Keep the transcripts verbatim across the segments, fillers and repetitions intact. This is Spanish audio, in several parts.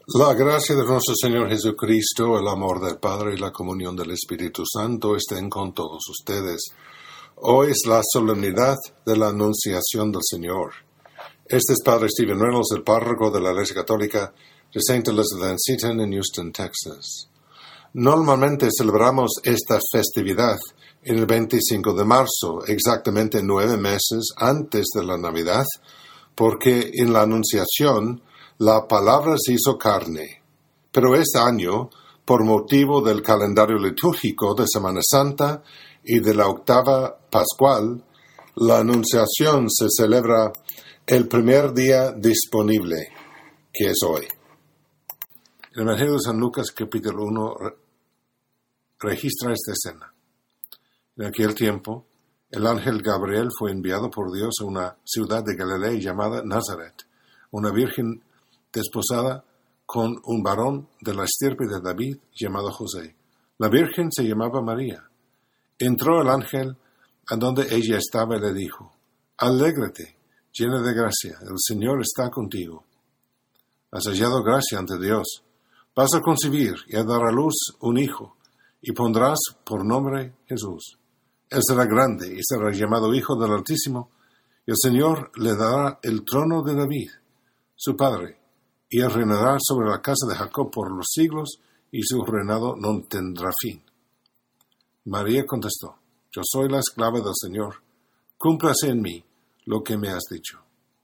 La gracia de nuestro Señor Jesucristo, el amor del Padre y la comunión del Espíritu Santo estén con todos ustedes. Hoy es la solemnidad de la Anunciación del Señor. Este es Padre Stephen Reynolds, el párroco de la Iglesia Católica de Saint Elizabeth Seton en Houston, Texas. Normalmente celebramos esta festividad en el veinticinco de marzo, exactamente nueve meses antes de la Navidad, porque en la Anunciación la palabra se hizo carne. Pero este año, por motivo del calendario litúrgico de Semana Santa y de la octava pascual, la Anunciación se celebra el primer día disponible, que es hoy. El Evangelio de San Lucas, capítulo uno, re- registra esta escena. En aquel tiempo, el ángel Gabriel fue enviado por Dios a una ciudad de Galilea llamada Nazaret, una virgen desposada con un varón de la estirpe de David llamado José. La virgen se llamaba María. Entró el ángel a donde ella estaba y le dijo: «Alégrate, llena de gracia, el Señor está contigo. Has hallado gracia ante Dios. Vas a concebir y a dar a luz un hijo, y pondrás por nombre Jesús. Él será grande y será llamado Hijo del Altísimo, y el Señor le dará el trono de David, su padre, y él reinará sobre la casa de Jacob por los siglos, y su reinado no tendrá fin». María contestó: «Yo soy la esclava del Señor. Cúmplase en mí lo que me has dicho».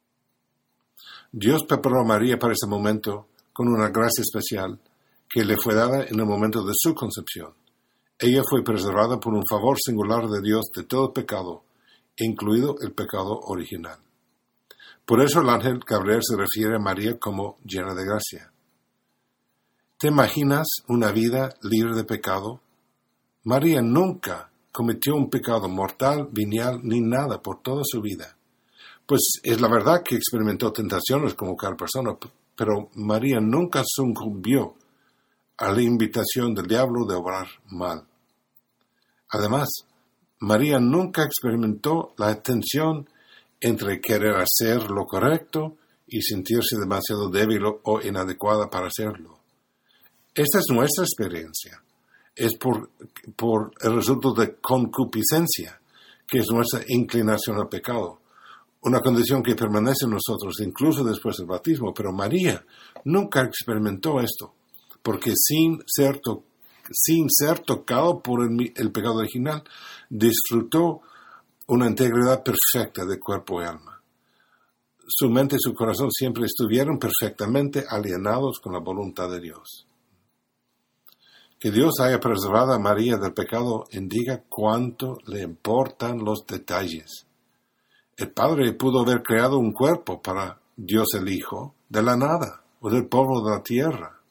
Dios preparó a María para ese momento con una gracia especial que le fue dada en el momento de su concepción. Ella fue preservada por un favor singular de Dios de todo pecado, incluido el pecado original. Por eso el ángel Gabriel se refiere a María como llena de gracia. ¿Te imaginas una vida libre de pecado? María nunca cometió un pecado mortal, venial, ni nada por toda su vida. Pues es la verdad que experimentó tentaciones como cada persona, pero María nunca sucumbió a la invitación del diablo de obrar mal. Además, María nunca experimentó la tensión entre querer hacer lo correcto y sentirse demasiado débil o inadecuada para hacerlo. Esta es nuestra experiencia. Es por, por el resultado de concupiscencia, que es nuestra inclinación al pecado. Una condición que permanece en nosotros incluso después del bautismo. Pero María nunca experimentó esto, porque sin ser, to- sin ser tocado por el, el pecado original, disfrutó una integridad perfecta de cuerpo y alma. Su mente y su corazón siempre estuvieron perfectamente alienados con la voluntad de Dios. Que Dios haya preservado a María del pecado indica cuánto le importan los detalles. El Padre pudo haber creado un cuerpo para Dios el Hijo de la nada o del polvo de la tierra.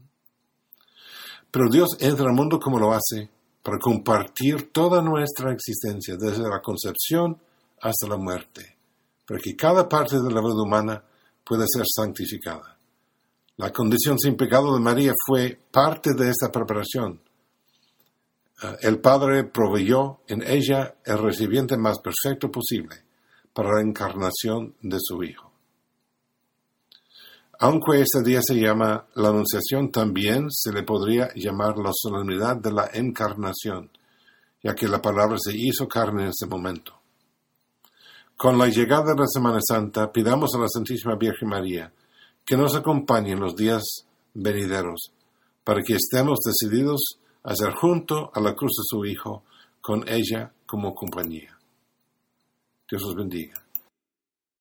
Pero Dios entra al mundo como lo hace, para compartir toda nuestra existencia, desde la concepción hasta la muerte, para que cada parte de la vida humana pueda ser santificada. La condición sin pecado de María fue parte de esta preparación. El Padre proveyó en ella el recipiente más perfecto posible para la encarnación de su Hijo. Aunque este día se llama la Anunciación, también se le podría llamar la solemnidad de la Encarnación, ya que la palabra se hizo carne en ese momento. Con la llegada de la Semana Santa, pidamos a la Santísima Virgen María que nos acompañe en los días venideros, para que estemos decididos a ser junto a la cruz de su Hijo, con ella como compañía. Dios os bendiga.